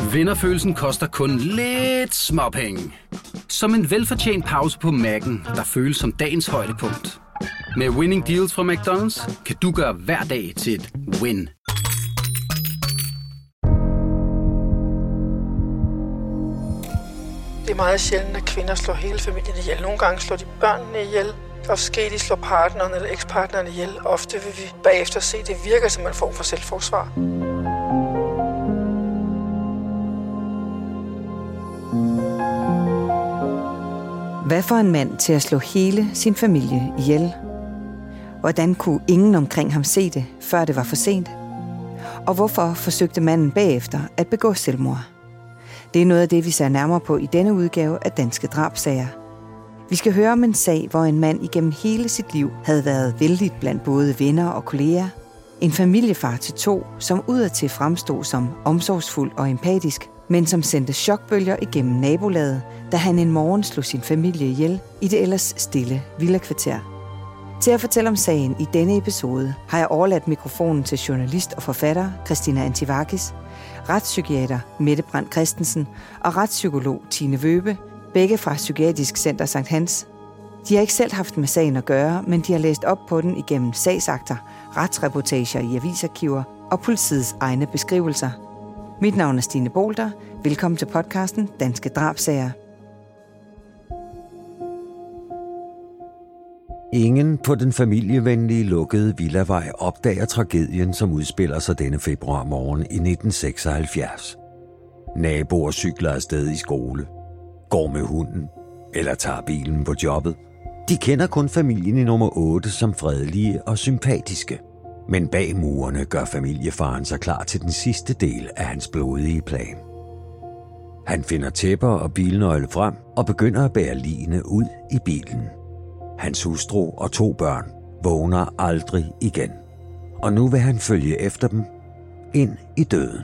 Vinderfølelsen koster kun lidt småpenge. Som en velfortjent pause på Mac'en, der føles som dagens højdepunkt. Med Winning Deals fra McDonald's kan du gøre hver dag til et win. Det er meget sjældent, at kvinder slår hele familien ihjel. Nogle gange slår de børnene ihjel. Og måske de slår partneren eller ekspartneren ihjel. Ofte vil vi bagefter se, at det virker som en form for selvforsvar. Hvad får en mand til at slå hele sin familie ihjel? Hvordan kunne ingen omkring ham se det, før det var for sent? Og hvorfor forsøgte manden bagefter at begå selvmord? Det er noget af det, vi ser nærmere på i denne udgave af Danske Drabsager. Vi skal høre om en sag, hvor en mand igennem hele sit liv havde været vældigt blandt både venner og kolleger. En familiefar til 2, som udadtil fremstod som omsorgsfuld og empatisk, men som sendte chokbølger igennem nabolaget, da han en morgen slog sin familie ihjel i det ellers stille villakvarter. Til at fortælle om sagen i denne episode har jeg overladt mikrofonen til journalist og forfatter Christina Antivakis, retspsykiater Mette Brandt Christensen og retspsykolog Tine Wøbe, begge fra Psykiatrisk Center Sankt Hans. De har ikke selv haft med sagen at gøre, men de har læst op på den igennem sagsakter, retsreportager i avisarkiver og politiets egne beskrivelser. Mit navn er Stine Bolter. Velkommen til podcasten Danske Drabsager. Ingen på den familievenlige lukkede villavej opdager tragedien, som udspiller sig denne februarmorgen i 1976. Naboer cykler afsted i skole, går med hunden eller tager bilen på jobbet. De kender kun familien i nummer 8 som fredelige og sympatiske. Men bag murene gør familiefaren sig klar til den sidste del af hans blodige plan. Han finder tæpper og bilnøgle frem og begynder at bære ligene ud i bilen. Hans hustru og 2 børn vågner aldrig igen. Og nu vil han følge efter dem ind i døden.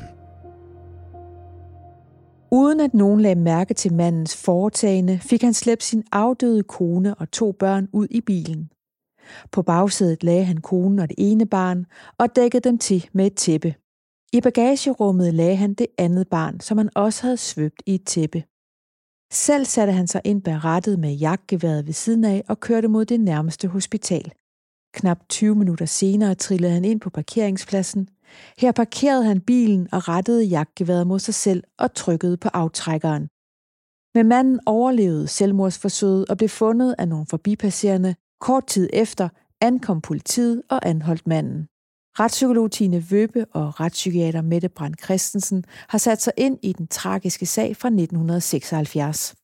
Uden at nogen lagde mærke til mandens foretagende, fik han slæbt sin afdøde kone og 2 børn ud i bilen. På bagsædet lagde han konen og det ene barn og dækkede dem til med et tæppe. I bagagerummet lagde han det andet barn, som han også havde svøbt i et tæppe. Selv satte han sig ind bag rattet med jagtgeværet ved siden af og kørte mod det nærmeste hospital. Knap 20 minutter senere trillede han ind på parkeringspladsen. Her parkerede han bilen og rettede jagtgeværet mod sig selv og trykkede på aftrækkeren. Men manden overlevede selvmordsforsøget og blev fundet af nogle forbipasserende. Kort tid efter ankom politiet og anholdt manden. Retspsykolog Tine Wøbe og retspsykiater Mette Brandt Christensen har sat sig ind i den tragiske sag fra 1976.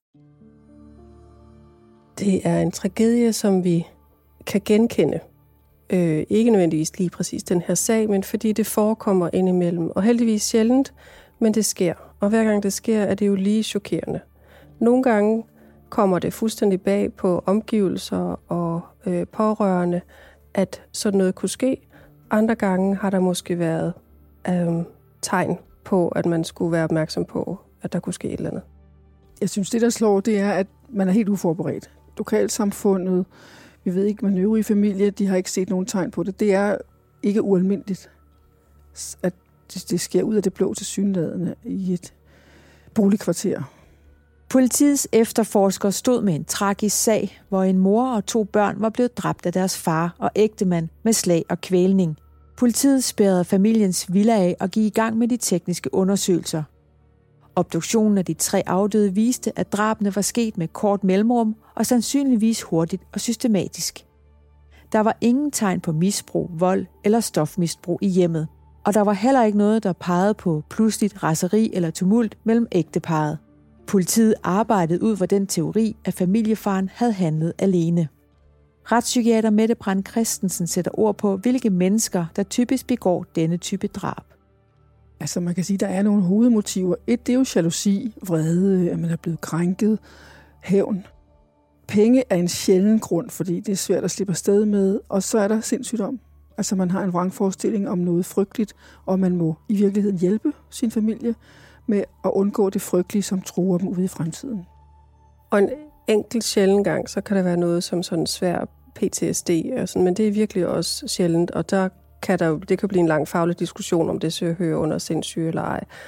Det er en tragedie, som vi kan genkende. Ikke nødvendigvis lige præcis den her sag, men fordi det forekommer indimellem. Og heldigvis sjældent, men det sker. Og hver gang det sker, er det jo lige chokerende. Nogle gange kommer det fuldstændig bag på omgivelser og pårørende, at sådan noget kunne ske. Andre gange har der måske været tegn på, at man skulle være opmærksom på, at der kunne ske et eller andet. Jeg synes, det der slår, det er, at man er helt uforberedt. Lokalsamfundet, vi ved ikke, man øvrige familie, de har ikke set nogen tegn på det. Det er ikke ualmindeligt, at det sker ud af det blå tilsyneladende i et boligkvarter. Politiets efterforskere stod med en tragisk sag, hvor en mor og 2 børn var blevet dræbt af deres far og ægtemand med slag og kvælning. Politiet spærrede familiens villa af og gik i gang med de tekniske undersøgelser. Obduktionen af de 3 afdøde viste, at drabene var sket med kort mellemrum og sandsynligvis hurtigt og systematisk. Der var ingen tegn på misbrug, vold eller stofmisbrug i hjemmet, og der var heller ikke noget, der pegede på pludseligt raseri eller tumult mellem ægteparret. Politiet arbejdede ud fra den teori, at familiefaren havde handlet alene. Retspsykiater Mette Brandt Christensen sætter ord på, hvilke mennesker, der typisk begår denne type drab. Altså man kan sige, at der er nogle hovedmotiver. Et, det er jo jalousi, vrede, at man er blevet krænket, hævn. Penge er en sjælden grund, fordi det er svært at slippe afsted med, og så er der sindssygdom. Altså man har en vrangforestilling om noget frygteligt, og man må i virkeligheden hjælpe sin familie med at undgå det frygtelige, som truer dem ude i fremtiden. Og en enkelt sjælden gang, så kan der være noget som sådan svær PTSD, og sådan, men det er virkelig også sjældent, og det kan blive en lang faglig diskussion, om det hører under sindssyge eller ej.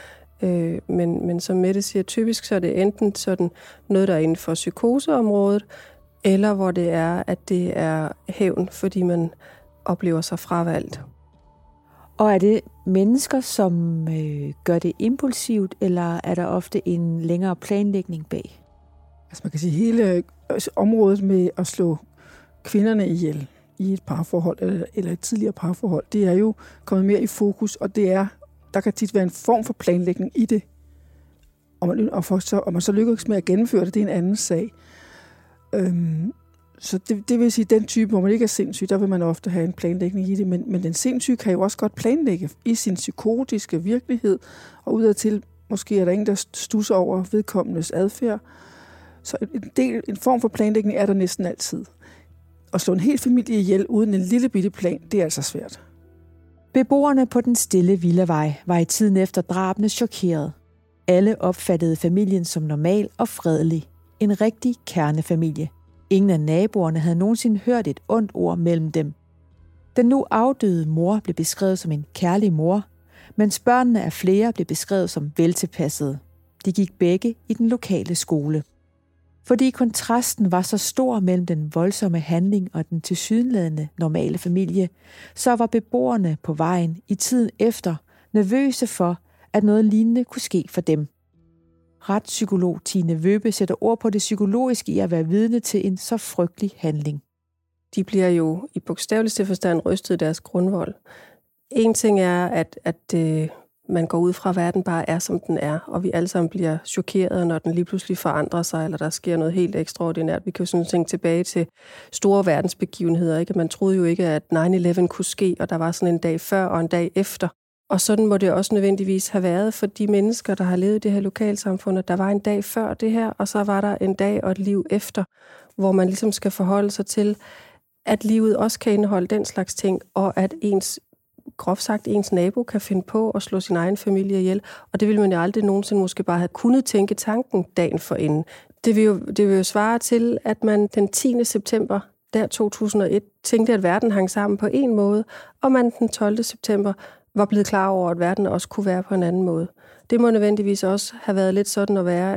Men som Mette siger, typisk så er det enten sådan noget, der er inden for psykoseområdet, eller hvor det er, at det er hævn, fordi man oplever sig fravalgt. Og er det mennesker, som gør det impulsivt, eller er der ofte en længere planlægning bag? Altså man kan sige, hele området med at slå kvinderne ihjel i et parforhold eller et tidligere parforhold, det er jo kommet mere i fokus, og der kan tit være en form for planlægning i det. Og man så lykkes med at gennemføre det, det er en anden sag. Så det vil sige, den type, hvor man ikke er sindssyg, der vil man ofte have en planlægning i det. Men den sindssyge kan jo også godt planlægge i sin psykotiske virkelighed, og udadtil måske er der ingen, der stusser over vedkommendes adfærd. Så en form for planlægning er der næsten altid. At slå en hel familie ihjel uden en lille bitte plan, det er altså svært. Beboerne på den stille villavej var i tiden efter drabene chokeret. Alle opfattede familien som normal og fredelig. En rigtig kernefamilie. Ingen af naboerne havde nogensinde hørt et ondt ord mellem dem. Den nu afdøde mor blev beskrevet som en kærlig mor, mens børnene af flere blev beskrevet som veltilpassede. De gik begge i den lokale skole. Fordi kontrasten var så stor mellem den voldsomme handling og den tilsyneladende normale familie, så var beboerne på vejen i tiden efter nervøse for, at noget lignende kunne ske for dem. Retspsykolog Tine Wøbe sætter ord på det psykologiske i at være vidne til en så frygtelig handling. De bliver jo i bogstaveligste forstand rystet i deres grundvold. En ting er, at man går ud fra, at verden bare er, som den er, og vi alle sammen bliver chokeret, når den lige pludselig forandrer sig, eller der sker noget helt ekstraordinært. Vi kan jo sådan tænke tilbage til store verdensbegivenheder, ikke? Man troede jo ikke, at 9/11 kunne ske, og der var sådan en dag før og en dag efter. Og sådan må det også nødvendigvis have været for de mennesker, der har levet i det her lokalsamfund, at der var en dag før det her, og så var der en dag og et liv efter, hvor man ligesom skal forholde sig til, at livet også kan indeholde den slags ting, og at groft sagt, ens nabo kan finde på at slå sin egen familie ihjel, og det ville man jo aldrig nogensinde måske bare have kunnet tænke tanken dagen forinden. Det vil jo svare til, at man den 10. september der 2001 tænkte, at verden hang sammen på en måde, og man den 12. september var blevet klar over, at verden også kunne være på en anden måde. Det må nødvendigvis også have været lidt sådan at være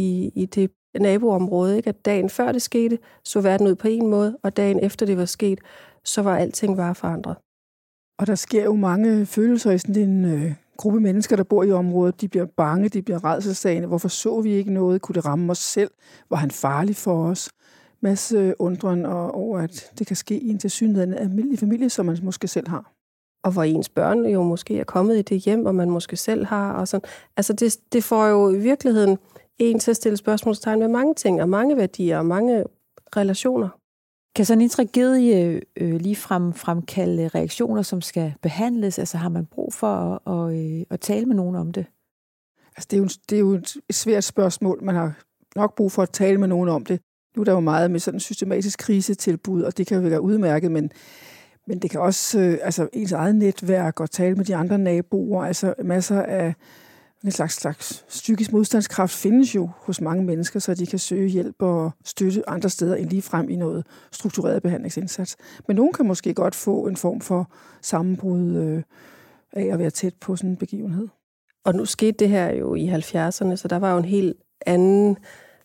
i det naboområde, ikke? At dagen før det skete, så verden ud på en måde, og dagen efter det var sket, så var alting bare forandret. Og der sker jo mange følelser i sådan en gruppe mennesker, der bor i området. De bliver bange, de bliver rædselsslagne. Hvorfor så vi ikke noget? Kunne det ramme os selv? Var han farlig for os? Masse undren over, at det kan ske i en tilsyneladende almindelig familie, som man måske selv har. Og hvor ens børn jo måske er kommet i det hjem, og man måske selv har. Og sådan. Altså det får jo i virkeligheden en til at stille spørgsmålstegn med mange ting, og mange værdier, og mange relationer. Kan sådan en tragedie ligefrem fremkalde reaktioner, som skal behandles? Altså har man brug for at tale med nogen om det? Altså det er jo et svært spørgsmål. Man har nok brug for at tale med nogen om det. Nu er der jo meget med sådan en systematisk krisetilbud, og det kan jo være udmærket, men det kan også ens eget netværk og tale med de andre naboer. Altså masser af en slags psykisk modstandskraft findes jo hos mange mennesker, så de kan søge hjælp og støtte andre steder end lige frem i noget struktureret behandlingsindsats. Men nogen kan måske godt få en form for sammenbrud af at være tæt på sådan en begivenhed. Og nu skete det her jo i 70'erne, så der var jo en helt anden,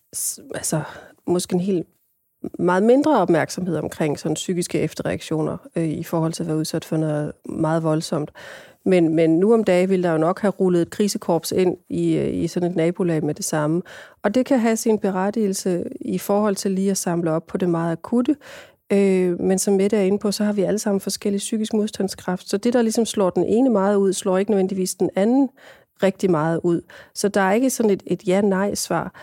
måske en helt meget mindre opmærksomhed omkring sådan psykiske efterreaktioner i forhold til at være udsat for noget meget voldsomt. Men nu om dagen vil der jo nok have rullet et krisekorps ind i sådan et nabolag med det samme. Og det kan have sin berettigelse i forhold til lige at samle op på det meget akutte. Men som Mette er inde på, så har vi alle sammen forskellige psykisk modstandskraft. Så det, der ligesom slår den ene meget ud, slår ikke nødvendigvis den anden rigtig meget ud. Så der er ikke sådan et ja-nej-svar.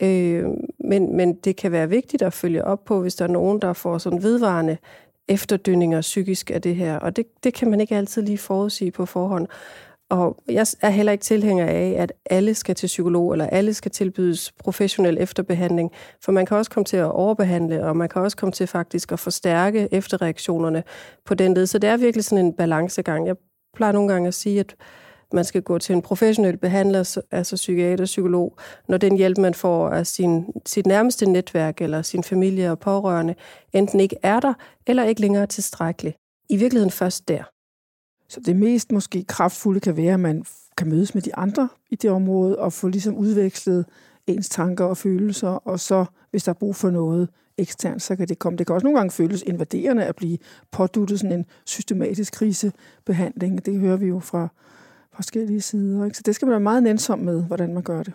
Men det kan være vigtigt at følge op på, hvis der er nogen, der får sådan vedvarende efterdønninger psykisk af det her. Og det kan man ikke altid lige forudsige på forhånd. Og jeg er heller ikke tilhænger af, at alle skal til psykolog, eller alle skal tilbydes professionel efterbehandling. For man kan også komme til at overbehandle, og man kan også komme til faktisk at forstærke efterreaktionerne på den led. Så det er virkelig sådan en balancegang. Jeg plejer nogle gange at sige, at man skal gå til en professionel behandler, altså psykiater, psykolog, når den hjælp, man får af sit nærmeste netværk eller sin familie og pårørende, enten ikke er der, eller ikke længere tilstrækkeligt. I virkeligheden først der. Så det mest måske kraftfulde kan være, at man kan mødes med de andre i det område og få ligesom udvekslet ens tanker og følelser, og så, hvis der er brug for noget eksternt, så kan det komme. Det kan også nogle gange føles invaderende at blive påduttet sådan en systematisk krisebehandling. Det hører vi jo fra forskellige sider. Ikke? Så det skal man være meget nænsom med, hvordan man gør det.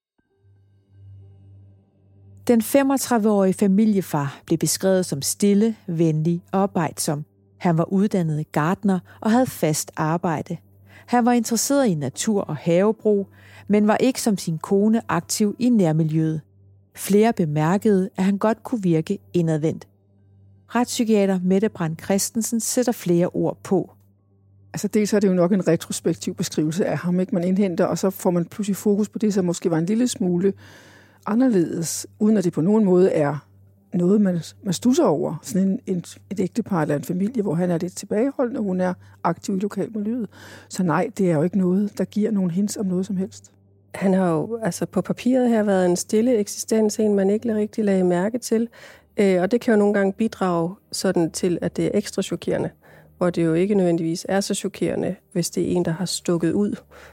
Den 35-årige familiefar blev beskrevet som stille, venlig og arbejdsom. Han var uddannet gartner og havde fast arbejde. Han var interesseret i natur og havebrug, men var ikke som sin kone aktiv i nærmiljøet. Flere bemærkede, at han godt kunne virke indadvendt. Retspsykiater Mette Brandt Christensen sætter flere ord på. Altså dels er det jo nok en retrospektiv beskrivelse af ham, ikke? Man indhenter, og så får man pludselig fokus på det, som måske var en lille smule anderledes, uden at det på nogen måde er noget, man stusser over. Sådan et ægtepar eller en familie, hvor han er lidt tilbageholdende, og hun er aktiv i lokalmiljøet. Så nej, det er jo ikke noget, der giver nogen hints om noget som helst. Han har jo altså på papiret her været en stille eksistens, en man ikke rigtig lagde mærke til. Og det kan jo nogle gange bidrage sådan til, at det er ekstra chokerende. Hvor det jo ikke nødvendigvis er så chokerende, hvis det er en, der har stukket ud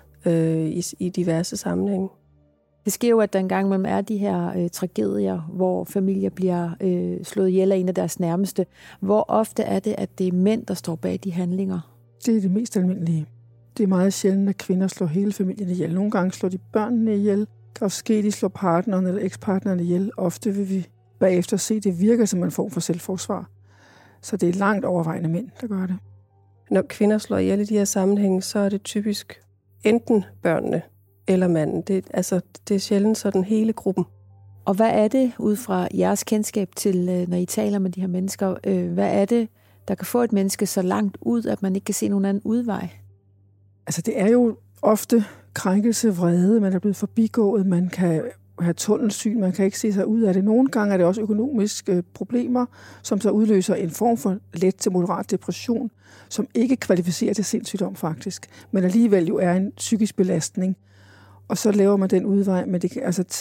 i diverse sammenhænge. Det sker jo, at der engang imellem er de her tragedier, hvor familier bliver slået ihjel af en af deres nærmeste. Hvor ofte er det, at det er mænd, der står bag de handlinger? Det er det mest almindelige. Det er meget sjældent, at kvinder slår hele familien ihjel. Nogle gange slår de børnene ihjel. Det kan også ske, at de slår partneren eller ekspartneren ihjel. Ofte vil vi bagefter se, at det virker som en form for selvforsvar. Så det er langt overvejende mænd, der gør det. Når kvinder slår ihjel i de her sammenhænge, så er det typisk enten børnene eller manden. Det er sjældent sådan hele gruppen. Og hvad er det, ud fra jeres kendskab til, når I taler med de her mennesker, hvad er det, der kan få et menneske så langt ud, at man ikke kan se nogen anden udvej? Altså det er jo ofte krænkelse, vrede, man er blevet forbigået, man kan have tunnelsyn, man kan ikke se sig ud af det. Nogle gange er det også økonomiske problemer, som så udløser en form for let til moderat depression, som ikke kvalificerer til sindssygdom faktisk, men alligevel jo er en psykisk belastning. Og så laver man den udvej, men det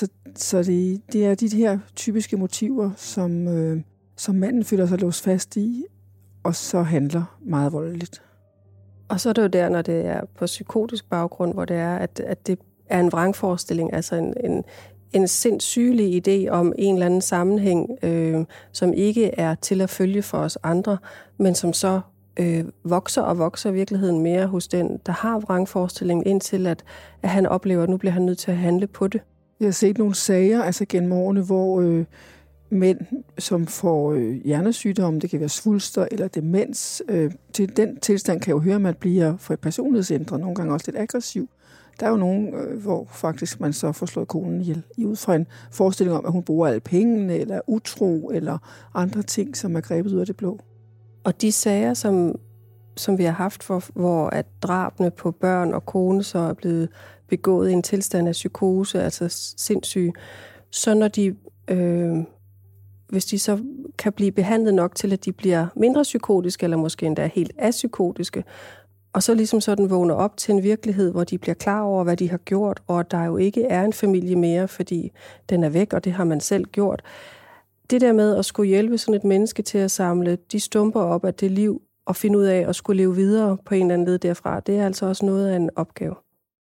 er de her typiske motiver, som manden føler sig låst fast i, og så handler meget voldeligt. Og så er det jo der, når det er på psykotisk baggrund, hvor det er, at det er en vrangforestilling, altså en sindssygelig idé om en eller anden sammenhæng, som ikke er til at følge for os andre, men som så vokser og vokser i virkeligheden mere hos den, der har vrangforestillingen, indtil at han oplever, at nu bliver han nødt til at handle på det. Jeg har set nogle sager altså gennem årene, hvor mænd, som får hjernesygdomme, det kan være svulster eller demens, til den tilstand kan jo høre, at man bliver for personlighedsændret, nogle gange også lidt aggressiv. Der er jo nogen, hvor faktisk man så får slået konen ihjel, ud fra en forestilling om, at hun bruger alle pengene, eller utro, eller andre ting, som er grebet ud af det blå. Og de sager, som vi har haft, hvor at drabene på børn og kone så er blevet begået i en tilstand af psykose, altså sindssyge, så når de, hvis de så kan blive behandlet nok til, at de bliver mindre psykotiske, eller måske endda helt apsykotiske, og så ligesom sådan vågner op til en virkelighed, hvor de bliver klar over, hvad de har gjort, og at der jo ikke er en familie mere, fordi den er væk, og det har man selv gjort. Det der med at skulle hjælpe sådan et menneske til at samle de stumper op af det liv, og finde ud af at skulle leve videre på en eller anden led derfra, det er altså også noget af en opgave.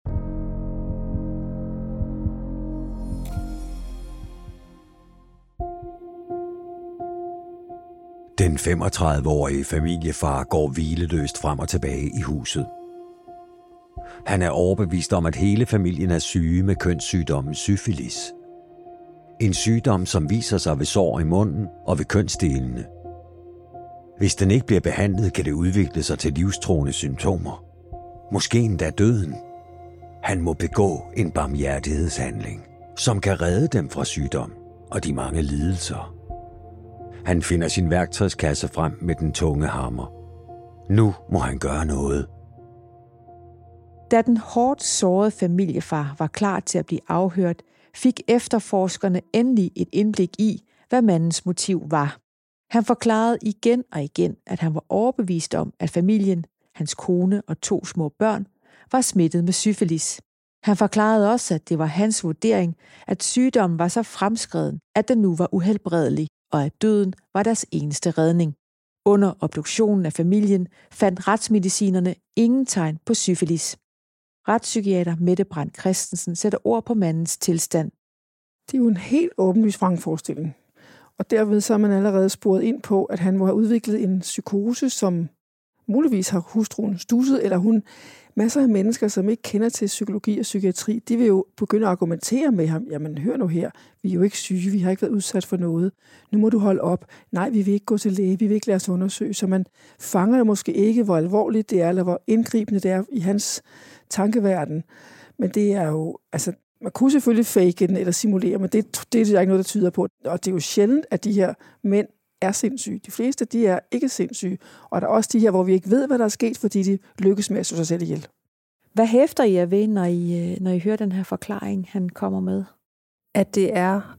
Den 35-årige familiefar går hvileløst frem og tilbage i huset. Han er overbevist om, at hele familien er syge med kønssygdommen syfilis. En sygdom, som viser sig ved sår i munden og ved kønsdelene. Hvis den ikke bliver behandlet, kan det udvikle sig til livstruende symptomer. Måske endda døden. Han må begå en barmhjertighedshandling, som kan redde dem fra sygdom og de mange lidelser. Han finder sin værktøjskasse frem med den tunge hammer. Nu må han gøre noget. Da den hårdt sårede familiefar var klar til at blive afhørt, fik efterforskerne endelig et indblik i, hvad mandens motiv var. Han forklarede igen og igen, at han var overbevist om, at familien, hans kone og 2 små børn, var smittet med syfilis. Han forklarede også, at det var hans vurdering, at sygdommen var så fremskreden, at den nu var uhelbredelig, og at døden var deres eneste redning. Under obduktionen af familien fandt retsmedicinerne ingen tegn på syfilis. Retspsykiater Mette Brandt Christensen sætter ord på mandens tilstand. Det er jo en helt åbenlys vrangforestilling. Og derved så er man allerede sporet ind på, at han må have udviklet en psykose, som muligvis har hustruen stusset, eller hun. Masser af mennesker, som ikke kender til psykologi og psykiatri, de vil jo begynde at argumentere med ham. Jamen, hør nu her, vi er jo ikke syge, vi har ikke været udsat for noget. Nu må du holde op. Nej, vi vil ikke gå til læge, vi vil ikke lade os undersøge. Så man fanger måske ikke, hvor alvorligt det er, eller hvor indgribende det er i hans tankeverden. Men det er jo, altså, man kunne selvfølgelig fake den eller simulere, men det er der ikke noget, der tyder på. Og det er jo sjældent, at de her mænd er sindssyge. De fleste, de er ikke sindssyge. Og der er også de her, hvor vi ikke ved, hvad der er sket, fordi de lykkes med at slå sig selv ihjel. Hvad hæfter I jer ved, når I hører den her forklaring, han kommer med? At det er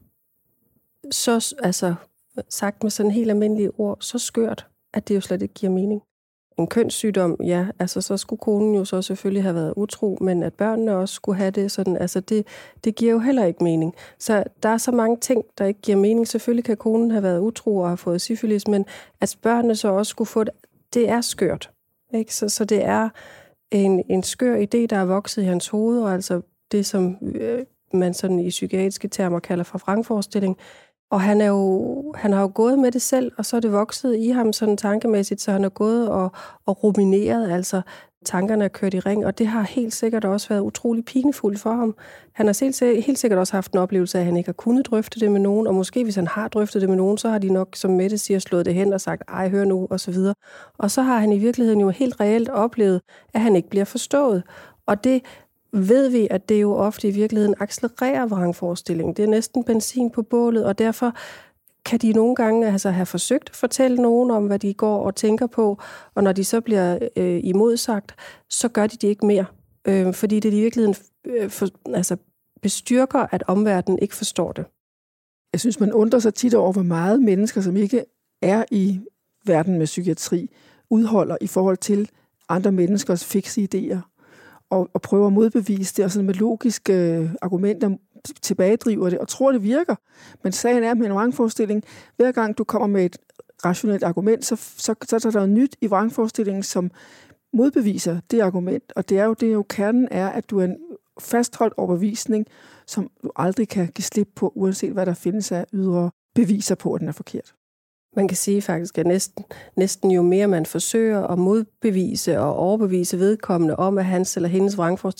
så, altså sagt med sådan helt almindelige ord, så skørt, at det jo slet ikke giver mening. En kønssygdom, ja, altså så skulle konen jo så selvfølgelig have været utro, men at børnene også skulle have det sådan, altså det giver jo heller ikke mening. Så der er så mange ting, der ikke giver mening. Selvfølgelig kan konen have været utro og have fået syfilis, men at børnene så også skulle få det er skørt. Ikke? Så det er en skør idé, der er vokset i hans hoved, og altså det, som man sådan i psykiatriske termer kalder for vrangforestilling. Og han har jo gået med det selv, og så er det vokset i ham sådan tankemæssigt, så han har gået og rumineret, altså tankerne er kørt i ring, og det har helt sikkert også været utrolig pinefuldt for ham. Han har helt sikkert også haft en oplevelse af, at han ikke har kunnet drøfte det med nogen, og måske hvis han har drøftet det med nogen, så har de nok, som Mette siger, slået det hen og sagt, ej, hør nu, og så videre. Og så har han i virkeligheden jo helt reelt oplevet, at han ikke bliver forstået. Og det ved vi, at det jo ofte i virkeligheden accelererer vrangforestillingen. Det er næsten benzin på bålet, og derfor kan de nogle gange altså have forsøgt at fortælle nogen om, hvad de går og tænker på, og når de så bliver imodsagt, så gør de det ikke mere. Fordi det i virkeligheden bestyrker, at omverdenen ikke forstår det. Jeg synes, man undrer sig tit over, hvor meget mennesker, som ikke er i verden med psykiatri, udholder i forhold til andre menneskers fikse idéer. Og prøver at modbevise det, og sådan med logiske argumenter tilbagedriver det, og tror, det virker. Men sagen er med en vrangforestilling, hver gang du kommer med et rationelt argument, så er der noget nyt i vrangforestillingen, som modbeviser det argument. Og det er jo kernen er, at du er en fastholdt overbevisning, som du aldrig kan give slip på, uanset hvad der findes af ydre beviser på, at den er forkert. Man kan sige faktisk, at næsten jo mere man forsøger at modbevise og overbevise vedkommende om, at hans eller hendes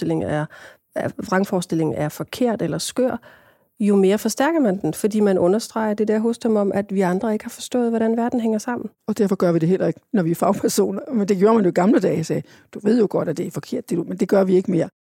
vrangforestilling er forkert eller skør, jo mere forstærker man den, fordi man understreger det der hos dem om, at vi andre ikke har forstået, hvordan verden hænger sammen. Og derfor gør vi det heller ikke, når vi er fagpersoner. Men det gjorde man jo i gamle dage, sagde, du ved jo godt, at det er forkert, men det gør vi ikke mere.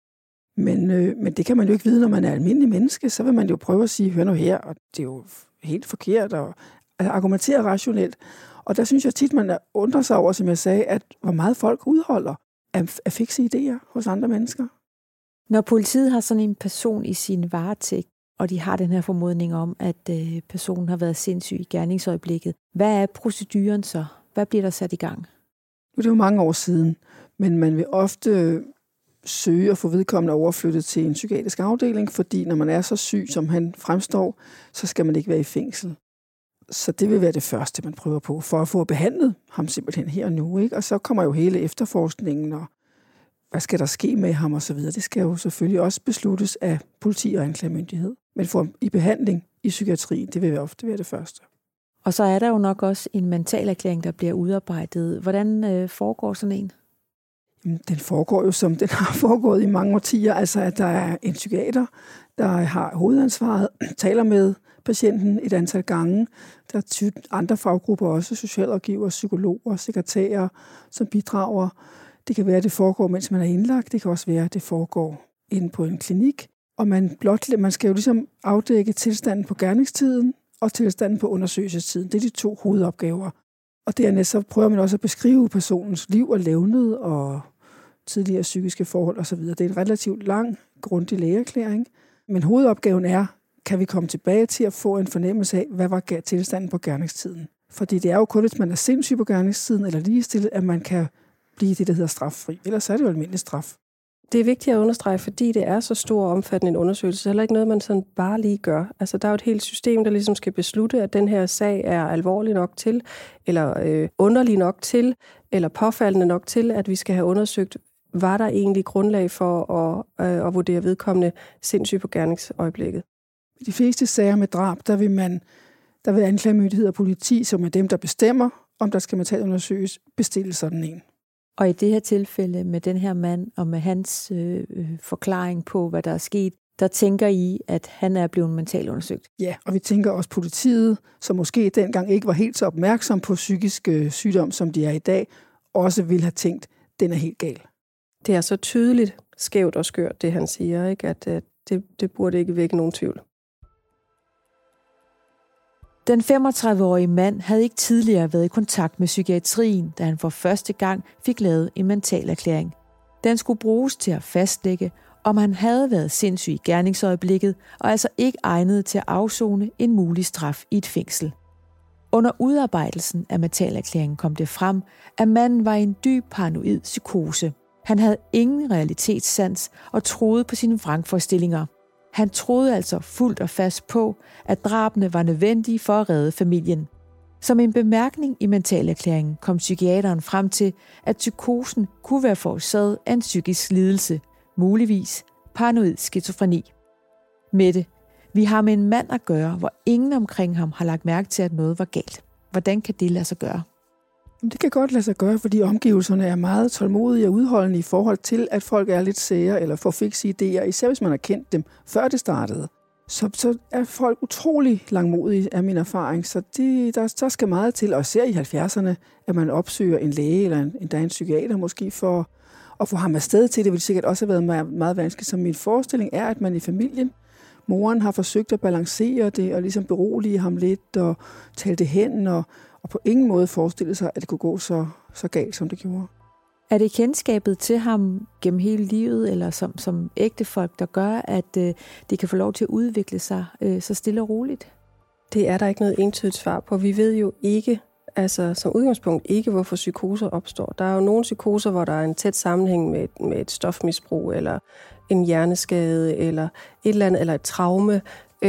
Men det kan man jo ikke vide, når man er almindelig menneske. Så vil man jo prøve at sige, hør nu her, og det er jo helt forkert, og argumentere rationelt. Og der synes jeg tit, man undrer sig over, som jeg sagde, at hvor meget folk udholder af fikse idéer hos andre mennesker. Når politiet har sådan en person i sin varetægt, og de har den her formodning om, at personen har været sindssyg i gerningsøjeblikket, hvad er proceduren så? Hvad bliver der sat i gang? Det er jo mange år siden, men man vil ofte søge at få vedkommende overflyttet til en psykiatrisk afdeling, fordi når man er så syg, som han fremstår, så skal man ikke være i fængsel. Så det vil være det første, man prøver på, for at få behandlet ham simpelthen her og nu. Ikke? Og så kommer jo hele efterforskningen, og hvad skal der ske med ham og så videre. Det skal jo selvfølgelig også besluttes af politi og anklagemyndighed. Men for i behandling i psykiatrien, det vil ofte være det første. Og så er der jo nok også en mentalerklæring, der bliver udarbejdet. Hvordan foregår sådan en? Den foregår jo, som den har foregået i mange årtier. Altså, at der er en psykiater, der har hovedansvaret, taler med patienten et antal gange. Der er andre faggrupper også, socialrådgivere, psykologer, sekretærer, som bidrager. Det kan være, at det foregår, mens man er indlagt. Det kan også være, at det foregår inde på en klinik. Og man skal jo ligesom afdække tilstanden på gerningstiden og tilstanden på undersøgelsestiden. Det er de 2 hovedopgaver. Og dernæst så prøver man også at beskrive personens liv og levned og tidligere psykiske forhold osv. Det er en relativt lang, grundig lægeerklæring. Men hovedopgaven er, kan vi komme tilbage til at få en fornemmelse af, hvad var tilstanden på gerningstiden. Fordi det er jo kun, hvis man er sindssyg på gerningstiden eller ligestillet, at man kan blive det, der hedder straffri. Ellers er det jo almindelig straf. Det er vigtigt at understrege, fordi det er så stor og omfattende en undersøgelse, så heller ikke noget, man sådan bare lige gør. Altså, der er jo et helt system, der ligesom skal beslutte, at den her sag er alvorlig nok til, eller underlig nok til, eller påfaldende nok til, at vi skal have undersøgt var der egentlig grundlag for at vurdere vedkommende sindssyg på gerningsøjeblikket. I de fleste sager med drab, der vil anklagemyndighed og politi, som er dem, der bestemmer, om der skal mentalundersøges, bestille sådan en. Og i det her tilfælde med den her mand og med hans forklaring på, hvad der er sket, der tænker I, at han er blevet mentalundersøgt? Ja, og vi tænker også politiet, som måske dengang ikke var helt så opmærksom på psykisk sygdom, som de er i dag, også ville have tænkt, den er helt gal. Det er så tydeligt skævt og skørt, det han siger, ikke? At det burde ikke vække nogen tvivl. Den 35-årige mand havde ikke tidligere været i kontakt med psykiatrien, da han for første gang fik lavet en mentalerklæring. Den skulle bruges til at fastlægge, om han havde været sindssyg i gerningsøjeblikket, og altså ikke egnet til at afsone en mulig straf i et fængsel. Under udarbejdelsen af mentalerklæringen kom det frem, at manden var i en dyb paranoid psykose. Han havde ingen realitetssans og troede på sine vrangforestillinger. Han troede altså fuldt og fast på, at drabene var nødvendige for at redde familien. Som en bemærkning i mentalerklæringen kom psykiateren frem til, at psykosen kunne være forårsaget af en psykisk lidelse, muligvis paranoid skizofreni. Mette, vi har med en mand at gøre, hvor ingen omkring ham har lagt mærke til, at noget var galt. Hvordan kan det lade sig gøre? Det kan godt lade sig gøre, fordi omgivelserne er meget tålmodige og udholdende i forhold til, at folk er lidt sære eller får fikse idéer, især hvis man har kendt dem, før det startede. Så er folk utrolig langmodige af min erfaring, så der skal meget til, og især i 70'erne, at man opsøger en læge eller en psykiater måske for at få ham afsted til. Det vil sikkert også have været meget vanskeligt, som min forestilling er, at man i familien, moren har forsøgt at balancere det og ligesom berolige ham lidt og tale det hen og på ingen måde forestille sig, at det kunne gå så galt, som det gjorde. Er det kendskabet til ham gennem hele livet, eller som ægtefolk, der gør, at det kan få lov til at udvikle sig så stille og roligt? Det er der ikke noget entydigt svar på. Vi ved jo ikke, altså som udgangspunkt ikke, hvorfor psykoser opstår. Der er jo nogle psykoser, hvor der er en tæt sammenhæng med et stofmisbrug, eller en hjerneskade, eller et eller andet, eller et traume.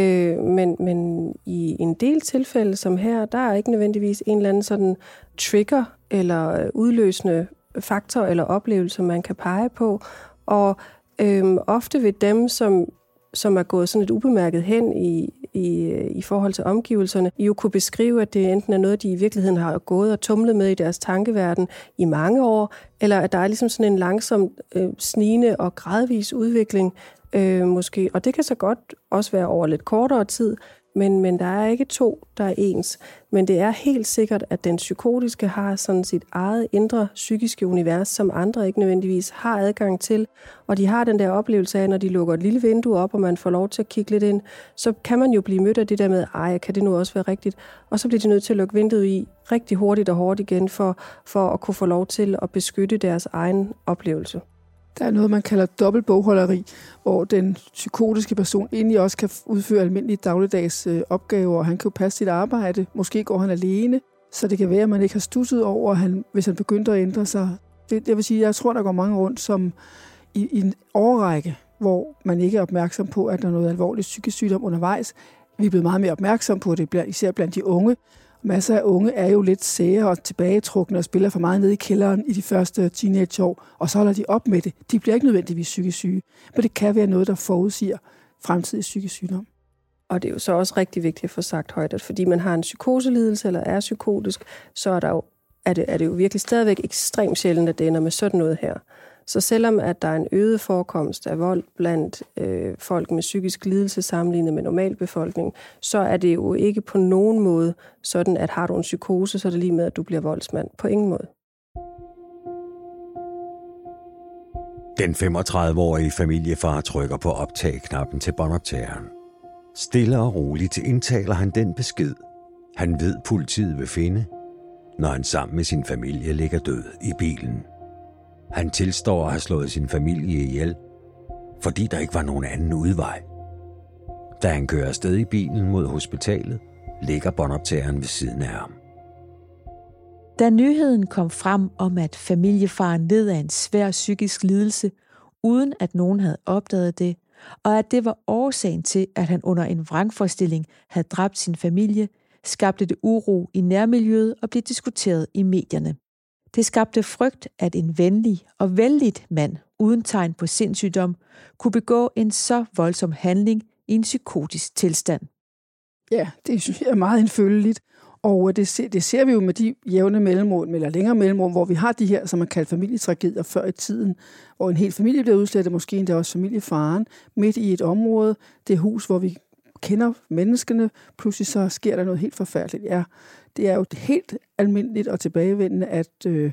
Men i en del tilfælde, som her, der er ikke nødvendigvis en eller anden sådan trigger, eller udløsende faktor eller oplevelse, man kan pege på. Og ofte ved dem, som er gået sådan et ubemærket hen i forhold til omgivelserne, jo kunne beskrive, at det enten er noget, de i virkeligheden har gået og tumlet med i deres tankeverden i mange år, eller at der er ligesom sådan en langsom, snigende og gradvis udvikling måske. Og det kan så godt også være over lidt kortere tid, men der er ikke to, der er ens. Men det er helt sikkert, at den psykotiske har sådan sit eget indre psykiske univers, som andre ikke nødvendigvis har adgang til. Og de har den der oplevelse af, når de lukker et lille vindue op, og man får lov til at kigge lidt ind, så kan man jo blive mødt af det der med, kan det nu også være rigtigt? Og så bliver de nødt til at lukke vinduet i rigtig hurtigt og hårdt igen, for at kunne få lov til at beskytte deres egen oplevelse. Der er noget, man kalder dobbelt bogholderi, hvor den psykotiske person egentlig også kan udføre almindelige dagligdags opgaver, og han kan jo passe sit arbejde. Måske går han alene, så det kan være, at man ikke har studset over, hvis han begynder at ændre sig. Det vil sige, jeg tror, der går mange rundt som i en årrække, hvor man ikke er opmærksom på, at der er noget alvorligt psykisk sygdom undervejs. Vi er blevet meget mere opmærksom på det, især blandt de unge. Masser af unge er jo lidt sære og tilbagetrukne og spiller for meget nede i kælderen i de første teenageår, og så holder de op med det. De bliver ikke nødvendigvis psykisk syge, men det kan være noget, der forudsiger fremtidig psykisk sygdom. Og det er jo så også rigtig vigtigt at få sagt højt, at fordi man har en psykoselidelse eller er psykotisk, så er det jo virkelig stadigvæk ekstremt sjældent, at det ender med sådan noget her. Så selvom at der er en øget forekomst af vold blandt folk med psykisk lidelse sammenlignet med normalbefolkningen, så er det jo ikke på nogen måde sådan, at har du en psykose, så er det lige med, at du bliver voldsmand. På ingen måde. Den 35-årige familiefar trykker på optag-knappen til båndoptageren. Stille og roligt indtaler han den besked, han ved politiet vil finde, når han sammen med sin familie ligger død i bilen. Han tilstår at have slået sin familie ihjel, fordi der ikke var nogen anden udvej. Da han kører afsted i bilen mod hospitalet, ligger båndoptageren ved siden af ham. Da nyheden kom frem om, at familiefaren led af en svær psykisk lidelse, uden at nogen havde opdaget det, og at det var årsagen til, at han under en vrangforestilling havde dræbt sin familie, skabte det uro i nærmiljøet og blev diskuteret i medierne. Det skabte frygt, at en venlig og vellidt mand uden tegn på sindssygdom kunne begå en så voldsom handling i en psykotisk tilstand. Ja, det synes jeg er meget indføleligt. Og det ser vi jo med de jævne mellemrum, eller længere mellemrum, hvor vi har de her, som man kalder familietragedier før i tiden, hvor en hel familie bliver udslettet, måske endda også familiefaren, midt i et område, det hus, hvor vi kender menneskene, pludselig så sker der noget helt forfærdeligt. Ja, det er jo helt almindeligt og tilbagevendende, at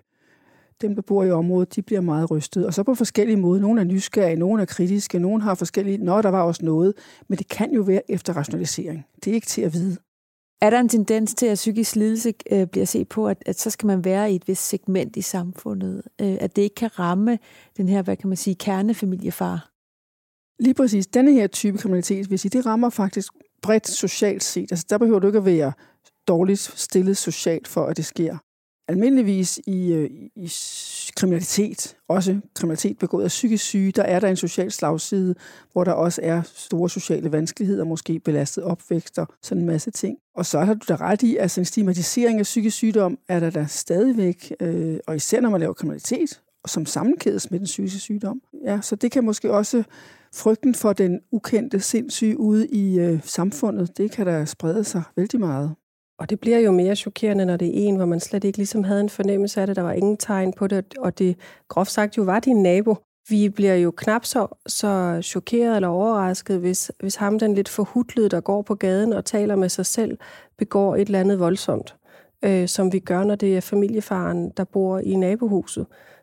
dem, der bor i området, de bliver meget rystet. Og så på forskellige måder. Nogle er nysgerrige, nogle er kritiske, nogle har forskellige, der var også noget. Men det kan jo være efter rationalisering. Det er ikke til at vide. Er der en tendens til, at psykisk lidelse bliver set på, at så skal man være i et vist segment i samfundet? At det ikke kan ramme den her, hvad kan man sige, kernefamiliefar? Lige præcis. Denne her type kriminalitet, vil sige, det rammer faktisk bredt socialt set. Altså, der behøver du ikke at være dårligt stillet socialt for, at det sker. Almindeligvis i kriminalitet, også kriminalitet begået af psykisk syge, der er der en social slagside, hvor der også er store sociale vanskeligheder, måske belastet opvækst og sådan en masse ting. Og så har du da ret i, altså en stigmatisering af psykisk sygdom er der stadigvæk, og især når man laver kriminalitet, som sammenkædes med den psykiske sygdom. Ja, så det kan måske også frygten for den ukendte sindssyge ude i samfundet, det kan der sprede sig vældig meget. Og det bliver jo mere chokerende, når det er en, hvor man slet ikke ligesom havde en fornemmelse af det. Der var ingen tegn på det, og det groft sagt jo var din nabo. Vi bliver jo knap så chokeret eller overrasket, hvis ham den lidt forhudlede, der går på gaden og taler med sig selv, begår et eller andet voldsomt, som vi gør, når det er familiefaren, der bor i nabohuset.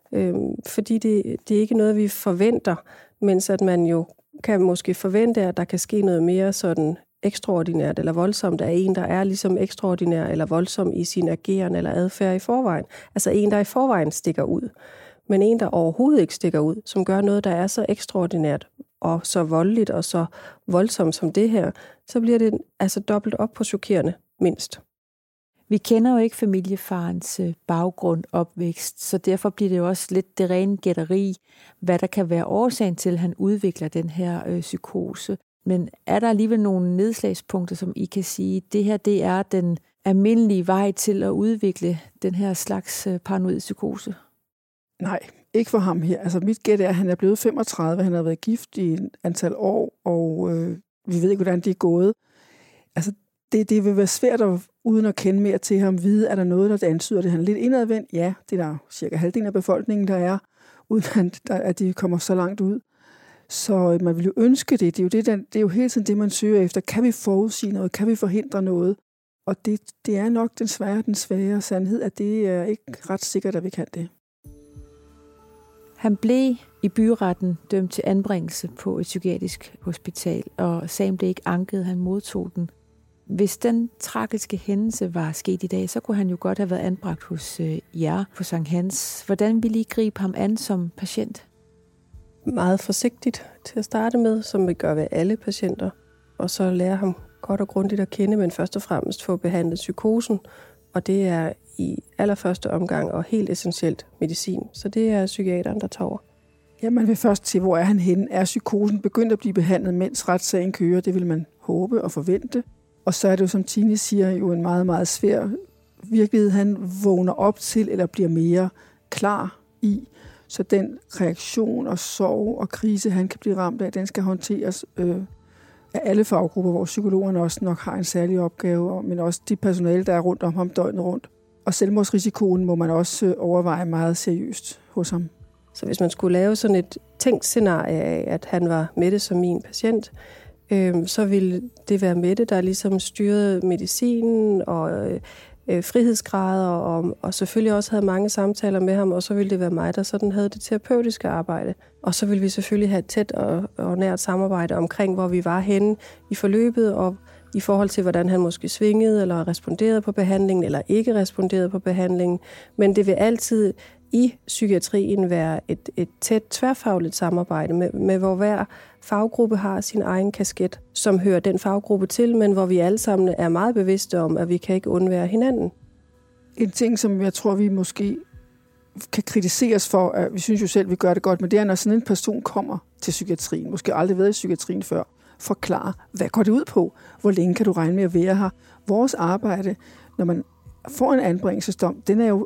Fordi det er ikke noget, vi forventer, mens at man jo kan måske forvente, at der kan ske noget mere sådan ekstraordinært eller voldsomt af en, der er ligesom ekstraordinær eller voldsom i sin ageren eller adfærd i forvejen. Altså en, der i forvejen stikker ud. Men en, der overhovedet ikke stikker ud, som gør noget, der er så ekstraordinært og så voldeligt og så voldsomt som det her, så bliver det altså dobbelt op på chokerende, mindst. Vi kender jo ikke familiefarens baggrund, opvækst, så derfor bliver det jo også lidt det rene gætteri, hvad der kan være årsagen til, at han udvikler den her psykose. Men er der alligevel nogle nedslagspunkter, som I kan sige, det her det er den almindelige vej til at udvikle den her slags paranoid psykose? Nej, ikke for ham her. Altså mit gæt er, at han er blevet 35, han har været gift i et antal år, og vi ved ikke, hvordan det er gået. Altså det vil være svært at, uden at kende mere til ham, vide, er der noget, der antyder, at han er lidt indadvendt? Ja, det er der cirka halvdelen af befolkningen, der er, uden at de kommer så langt ud. Så man vil jo ønske det. Det er jo hele tiden det, man søger efter. Kan vi forudsige noget? Kan vi forhindre noget? Og det er nok den svære sandhed, at det er ikke ret sikkert, at vi kan det. Han blev i byretten dømt til anbringelse på et psykiatrisk hospital, og sagen blev ikke anket, han modtog den. Hvis den tragiske hændelse var sket i dag, så kunne han jo godt have været anbragt hos jer på Sankt Hans. Hvordan ville I gribe ham an som patient? Meget forsigtigt til at starte med, som vi gør ved alle patienter. Og så lære ham godt og grundigt at kende, men først og fremmest få behandlet psykosen. Og det er i allerførste omgang og helt essentielt medicin. Så det er psykiateren, der tager over. Ja, man vil først se, hvor er han henne. Er psykosen begyndt at blive behandlet, mens retssagen kører? Det vil man håbe og forvente. Og så er det jo, som Tine siger, jo en meget, meget svær virkelighed, han vågner op til eller bliver mere klar i. Så den reaktion og sorg og krise, han kan blive ramt af, den skal håndteres af alle faggrupper, hvor psykologerne også nok har en særlig opgave, men også de personale, der er rundt om ham døgnet rundt. Og selvmordsrisikoen må man også overveje meget seriøst hos ham. Så hvis man skulle lave sådan et tænkt scenarie af, at han var Mette som min patient, så ville det være Mette, der ligesom styrede medicinen og frihedsgrader, og selvfølgelig også havde mange samtaler med ham, og så ville det være mig, der sådan havde det terapeutiske arbejde. Og så ville vi selvfølgelig have et tæt og nært samarbejde omkring, hvor vi var henne i forløbet, og i forhold til, hvordan han måske svingede, eller responderede på behandlingen, eller ikke responderede på behandlingen. Men det vil altid i psykiatrien være et tæt tværfagligt samarbejde, med hvor hver faggruppe har sin egen kasket, som hører den faggruppe til, men hvor vi alle sammen er meget bevidste om, at vi kan ikke undvære hinanden. En ting, som jeg tror, vi måske kan kritiseres for, at vi synes jo selv, vi gør det godt, men det er, når sådan en person kommer til psykiatrien, måske aldrig været i psykiatrien før, forklare, hvad går det ud på? Hvor længe kan du regne med at være her? Vores arbejde, når man får en anbringelsesdom, den er jo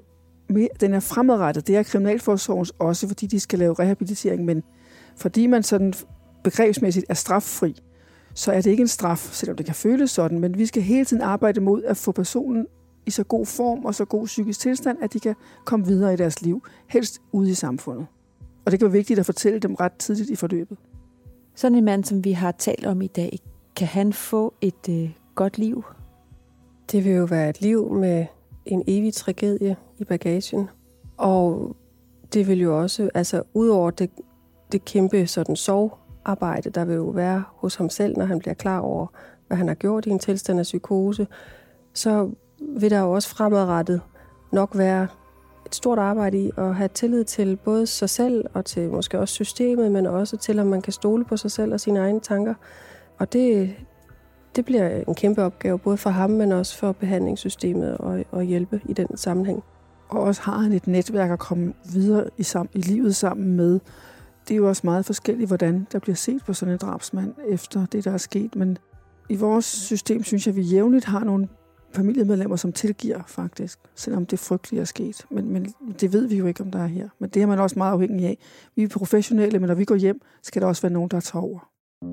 den er fremadrettet. Det er kriminalforsorgens også, fordi de skal lave rehabilitering, men fordi man sådan begrebsmæssigt er straffri, så er det ikke en straf, selvom det kan føles sådan, men vi skal hele tiden arbejde mod at få personen i så god form og så god psykisk tilstand, at de kan komme videre i deres liv, helst ude i samfundet. Og det kan være vigtigt at fortælle dem ret tidligt i forløbet. Sådan en mand, som vi har talt om i dag, kan han få et godt liv? Det vil jo være et liv med en evig tragedie i bagagen. Og det vil jo også, altså udover det kæmpe sådan sorgarbejde, der vil jo være hos ham selv, når han bliver klar over, hvad han har gjort i en tilstand af psykose, så vil der jo også fremadrettet nok være et stort arbejde i at have tillid til både sig selv og til måske også systemet, men også til, om man kan stole på sig selv og sine egne tanker. Og det bliver en kæmpe opgave, både for ham, men også for behandlingssystemet og hjælpe i den sammenhæng. Og også har han et netværk at komme videre i livet sammen med. Det er jo også meget forskelligt, hvordan der bliver set på sådan en drabsmand efter det, der er sket. Men i vores system synes jeg, at vi jævnligt har nogle familiemedlemmer, som tilgiver faktisk, selvom det frygteligt er sket. Men det ved vi jo ikke, om der er her. Men det er man også meget afhængig af. Vi er professionelle, men når vi går hjem, skal der også være nogen, der tager over.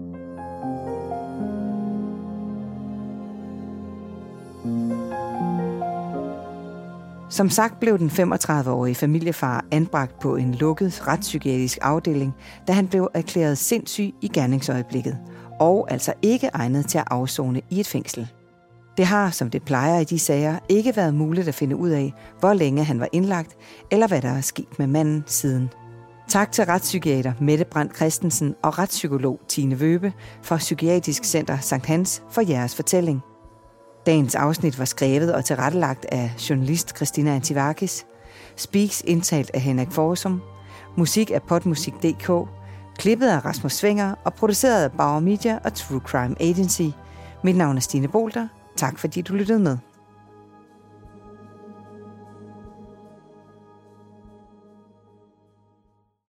Som sagt blev den 35-årige familiefar anbragt på en lukket retspsykiatrisk afdeling, da han blev erklæret sindssyg i gerningsøjeblikket, og altså ikke egnet til at afsone i et fængsel. Det har, som det plejer i de sager, ikke været muligt at finde ud af, hvor længe han var indlagt, eller hvad der er sket med manden siden. Tak til retspsykiater Mette Brandt Christensen og retspsykolog Tine Wøbe fra Psykiatrisk Center Sankt Hans for jeres fortælling. Dagens afsnit var skrevet og tilrettelagt af journalist Christina Antivakis, Speaks indtalt af Henrik Forsum, musik af Podmusik.dk, klippet af Rasmus Svinger og produceret af Bauer Media og True Crime Agency. Mit navn er Stine Bolter. Tak fordi du lyttede med.